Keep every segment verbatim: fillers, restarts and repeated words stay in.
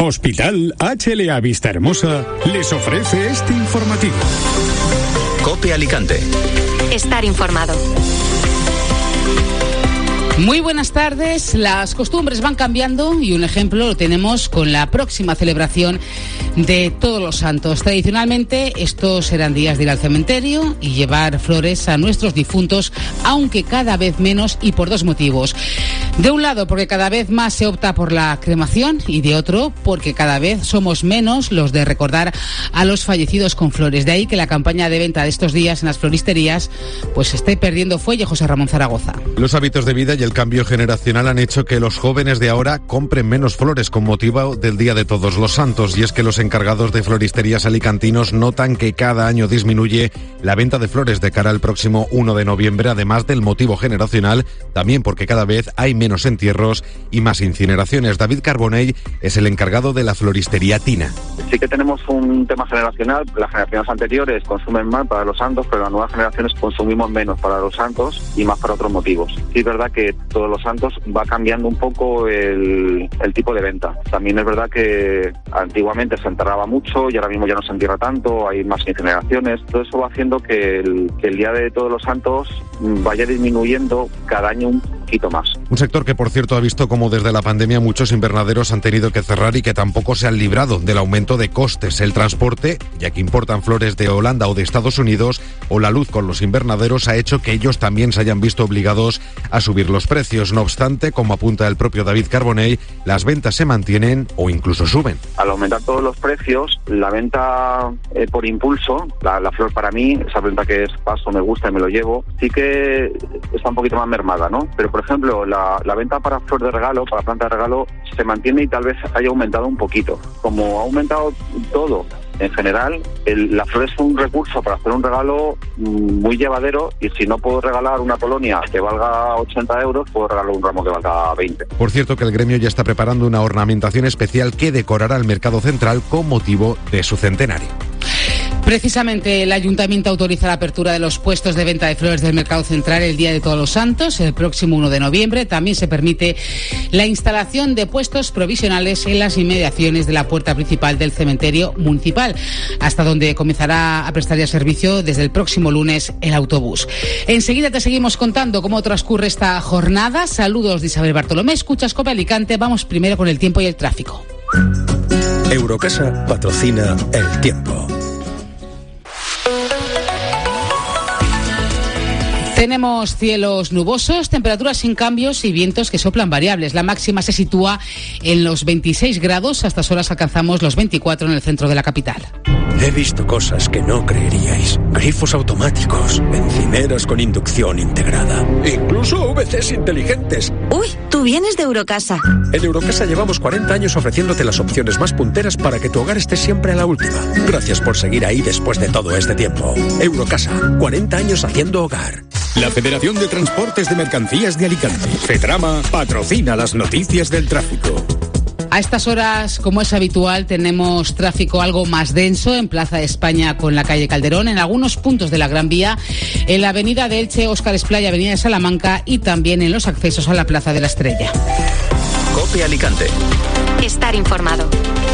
Hospital H L A Vista Hermosa les ofrece este informativo. COPE Alicante. Estar informado. Muy buenas tardes. Las costumbres van cambiando y un ejemplo lo tenemos con la próxima celebración de Todos los Santos. Tradicionalmente estos eran días de ir al cementerio y llevar flores a nuestros difuntos, aunque cada vez menos y por dos motivos. De un lado, porque cada vez más se opta por la cremación, y de otro, porque cada vez somos menos los de recordar a los fallecidos con flores. De ahí que la campaña de venta de estos días en las floristerías pues esté perdiendo fuelle. José Ramón Zaragoza. Los hábitos de vida y el cambio generacional han hecho que los jóvenes de ahora compren menos flores con motivo del Día de Todos los Santos, y es que los encargados de floristerías alicantinos notan que cada año disminuye la venta de flores de cara al próximo uno de noviembre, además del motivo generacional, también porque cada vez hay menos entierros y más incineraciones. David Carbonell es el encargado de la floristería Tina. Sí que tenemos un tema generacional. Las generaciones anteriores consumen más para los santos, pero las nuevas generaciones consumimos menos para los santos y más para otros motivos. Sí, es verdad que Todos los Santos va cambiando un poco el, el tipo de venta. También es verdad que antiguamente se enterraba mucho y ahora mismo ya no se entierra tanto, hay más incineraciones. Todo eso va haciendo que el, que el Día de Todos los Santos vaya disminuyendo cada año un poquito más. Un sector que, por cierto, ha visto como desde la pandemia muchos invernaderos han tenido que cerrar y que tampoco se han librado del aumento de costes. El transporte, ya que importan flores de Holanda o de Estados Unidos, o la luz con los invernaderos ha hecho que ellos también se hayan visto obligados a subir los precios. No obstante, como apunta el propio David Carbonell, las ventas se mantienen o incluso suben. Al aumentar todos los precios, la venta eh, por impulso, la, la flor para mí, esa venta que es paso, me gusta y me lo llevo, sí que está un poquito más mermada, ¿no? Pero, por ejemplo, la, la venta para flor de regalo, para planta de regalo, se mantiene y tal vez haya aumentado un poquito. Como ha aumentado todo, en general, el, la flor es un recurso para hacer un regalo muy llevadero, y si no puedo regalar una colonia que valga ochenta euros, puedo regalar un ramo que valga veinte. Por cierto, que el gremio ya está preparando una ornamentación especial que decorará el mercado central con motivo de su centenario. Precisamente el Ayuntamiento autoriza la apertura de los puestos de venta de flores del Mercado Central el día de Todos los Santos, el próximo uno de noviembre. También se permite la instalación de puestos provisionales en las inmediaciones de la puerta principal del cementerio municipal, hasta donde comenzará a prestar ya servicio desde el próximo lunes el autobús. Enseguida te seguimos contando cómo transcurre esta jornada. Saludos de Isabel Bartolomé, escuchas COPE Alicante. Vamos primero con el tiempo y el tráfico. Eurocasa patrocina el tiempo. Tenemos cielos nubosos, temperaturas sin cambios y vientos que soplan variables. La máxima se sitúa en los veintiséis grados. A estas horas alcanzamos los veinticuatro en el centro de la capital. He visto cosas que no creeríais. Grifos automáticos, encimeras con inducción integrada, incluso V Cs inteligentes. Uy, tú vienes de Eurocasa. En Eurocasa llevamos cuarenta años ofreciéndote las opciones más punteras para que tu hogar esté siempre a la última. Gracias por seguir ahí después de todo este tiempo. Eurocasa, cuarenta años haciendo hogar. La Federación de Transportes de Mercancías de Alicante, FETRAMA, patrocina las noticias del tráfico. A estas horas, como es habitual, tenemos tráfico algo más denso en Plaza de España con la calle Calderón, en algunos puntos de la Gran Vía, en la avenida de Elche, Óscar Esplá, avenida de Salamanca, y también en los accesos a la Plaza de la Estrella. COPE Alicante. Estar informado.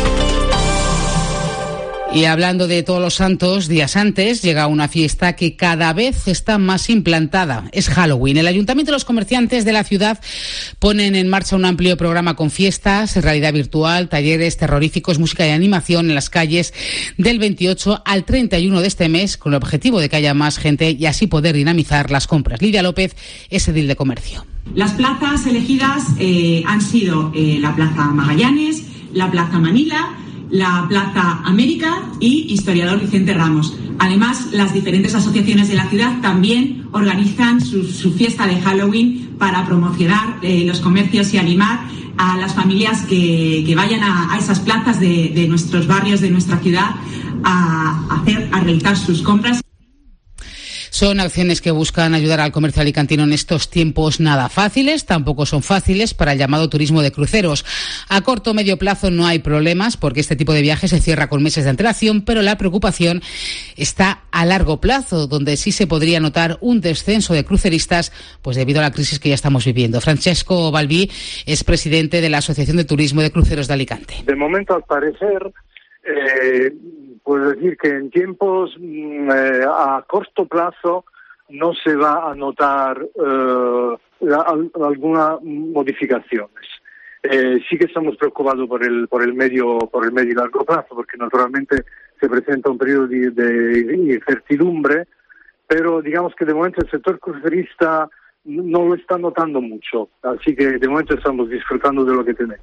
Y hablando de Todos los Santos, días antes llega una fiesta que cada vez está más implantada. Es Halloween. El Ayuntamiento y los comerciantes de la ciudad ponen en marcha un amplio programa con fiestas, realidad virtual, talleres terroríficos, música y animación en las calles del veintiocho al treinta y uno de este mes, con el objetivo de que haya más gente y así poder dinamizar las compras. Lidia López es edil de comercio. Las plazas elegidas eh, han sido eh, la Plaza Magallanes, la Plaza Manila, la Plaza América y Historiador Vicente Ramos. Además, las diferentes asociaciones de la ciudad también organizan su, su fiesta de Halloween para promocionar eh, los comercios y animar a las familias que, que vayan a, a esas plazas de, de nuestros barrios, de nuestra ciudad, a, a hacer, a realizar sus compras. Son acciones que buscan ayudar al comercio alicantino en estos tiempos nada fáciles, tampoco son fáciles para el llamado turismo de cruceros. A corto o medio plazo no hay problemas porque este tipo de viaje se cierra con meses de antelación, pero la preocupación está a largo plazo, donde sí se podría notar un descenso de cruceristas, pues debido a la crisis que ya estamos viviendo. Francesco Balbí es presidente de la Asociación de Turismo de Cruceros de Alicante. De momento, al parecer, eh, puedo decir que en tiempos eh, a corto plazo no se va a notar eh, la, alguna modificaciones. Eh, sí que estamos preocupados por el por el medio por el medio y largo plazo, porque naturalmente se presenta un periodo de, de incertidumbre, pero digamos que de momento el sector crucerista no lo está notando mucho, así que de momento estamos disfrutando de lo que tenemos.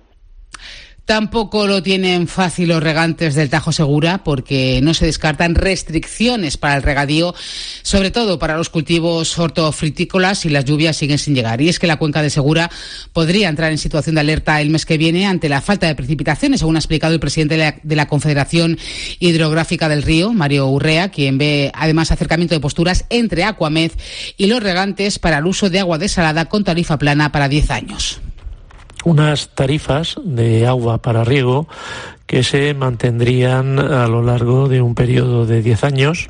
Tampoco lo tienen fácil los regantes del Tajo Segura, porque no se descartan restricciones para el regadío, sobre todo para los cultivos hortofrutícolas, y las lluvias siguen sin llegar. Y es que la cuenca de Segura podría entrar en situación de alerta el mes que viene ante la falta de precipitaciones, según ha explicado el presidente de la, de la Confederación Hidrográfica del Río, Mario Urrea, quien ve además acercamiento de posturas entre Aquamed y los regantes para el uso de agua desalada con tarifa plana para diez años. Unas tarifas de agua para riego que se mantendrían a lo largo de un periodo de diez años,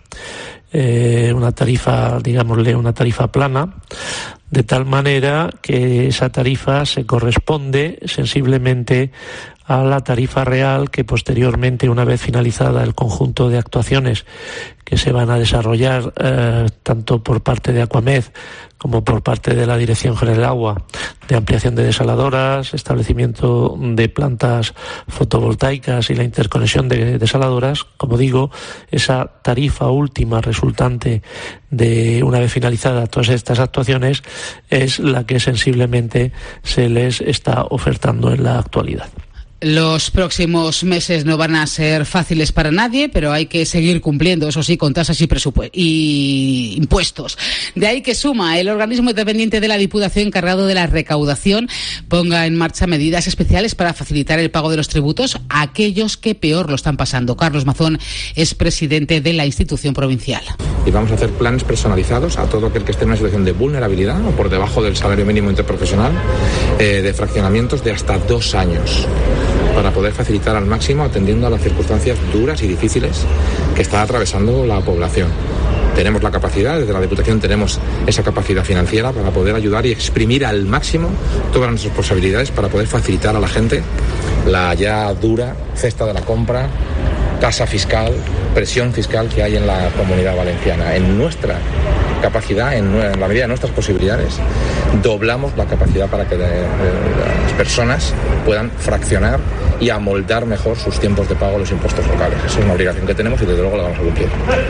eh, una tarifa, digámosle, una tarifa plana, de tal manera que esa tarifa se corresponde sensiblemente a la tarifa real que posteriormente, una vez finalizada el conjunto de actuaciones que se van a desarrollar eh, tanto por parte de Aquamed como por parte de la Dirección General del Agua, de ampliación de desaladoras, establecimiento de plantas fotovoltaicas y la interconexión de desaladoras, como digo, esa tarifa última resultante de una vez finalizadas todas estas actuaciones es la que sensiblemente se les está ofertando en la actualidad. Los próximos meses no van a ser fáciles para nadie, pero hay que seguir cumpliendo, eso sí, con tasas y, presupu- y impuestos. De ahí que Suma, el organismo independiente de la Diputación encargado de la recaudación, ponga en marcha medidas especiales para facilitar el pago de los tributos a aquellos que peor lo están pasando. Carlos Mazón es presidente de la institución provincial. Y vamos a hacer planes personalizados a todo aquel que esté en una situación de vulnerabilidad o por debajo del salario mínimo interprofesional, eh, de fraccionamientos de hasta dos años. Para poder facilitar al máximo atendiendo a las circunstancias duras y difíciles que está atravesando la población. Tenemos la capacidad, desde la Diputación tenemos esa capacidad financiera para poder ayudar y exprimir al máximo todas nuestras posibilidades para poder facilitar a la gente la ya dura cesta de la compra, tasa fiscal, presión fiscal que hay en la Comunidad Valenciana. En nuestra capacidad, en, en la medida de nuestras posibilidades, doblamos la capacidad para que de, de, de las personas puedan fraccionar y amoldar mejor sus tiempos de pago a los impuestos locales. Esa es una obligación que tenemos y desde luego la vamos a cumplir.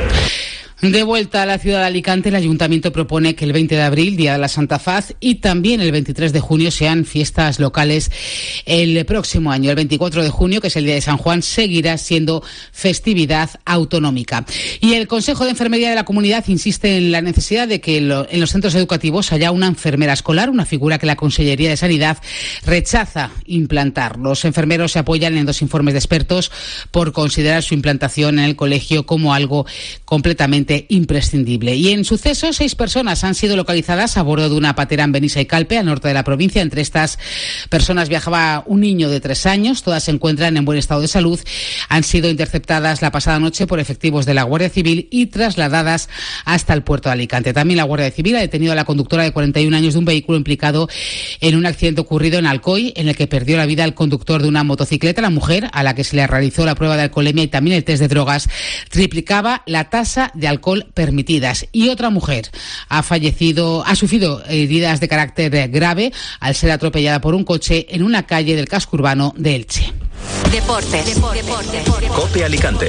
De vuelta a la ciudad de Alicante, el Ayuntamiento propone que el veinte de abril, Día de la Santa Faz, y también el veintitrés de junio sean fiestas locales el próximo año. El veinticuatro de junio, que es el Día de San Juan, seguirá siendo festividad autonómica. Y el Consejo de Enfermería de la Comunidad insiste en la necesidad de que en los centros educativos haya una enfermera escolar, una figura que la Consellería de Sanidad rechaza implantar. Los enfermeros se apoyan en dos informes de expertos por considerar su implantación en el colegio como algo completamente imprescindible. Y en sucesos, seis personas han sido localizadas a bordo de una patera en Benissa y Calpe, al norte de la provincia. Entre estas personas viajaba un niño de tres años. Todas se encuentran en buen estado de salud. Han sido interceptadas la pasada noche por efectivos de la Guardia Civil y trasladadas hasta el puerto de Alicante. También la Guardia Civil ha detenido a la conductora de cuarenta y un años de un vehículo implicado en un accidente ocurrido en Alcoy, en el que perdió la vida el conductor de una motocicleta. La mujer, a la que se le realizó la prueba de alcoholemia y también el test de drogas, triplicaba la tasa de alcohol permitidas. Y otra mujer ha fallecido, ha sufrido heridas de carácter grave al ser atropellada por un coche en una calle del casco urbano de Elche. Deportes. Deportes. Deportes. COPE Alicante.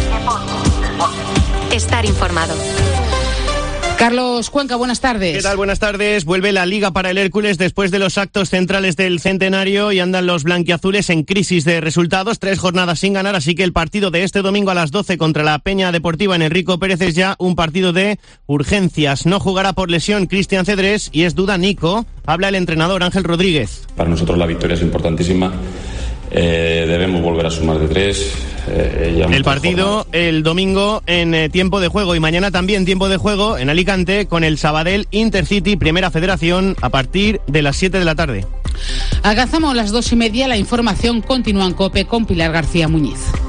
Estar informado. Carlos Cuenca, buenas tardes. ¿Qué tal? Buenas tardes. Vuelve la Liga para el Hércules después de los actos centrales del centenario y andan los blanquiazules en crisis de resultados. Tres jornadas sin ganar, así que el partido de este domingo a las doce contra la Peña Deportiva en Enrico Pérez es ya un partido de urgencias. No jugará por lesión Cristian Cedrés y es duda Nico. Habla el entrenador Ángel Rodríguez. Para nosotros la victoria es importantísima. eh, debemos volver a sumar de tres. Eh, el partido el domingo en eh, tiempo de juego y mañana también tiempo de juego en Alicante con el Sabadell Intercity Primera Federación a partir de las siete de la tarde. Alcanzamos las dos y media, la información continúa en COPE con Pilar García Muñiz.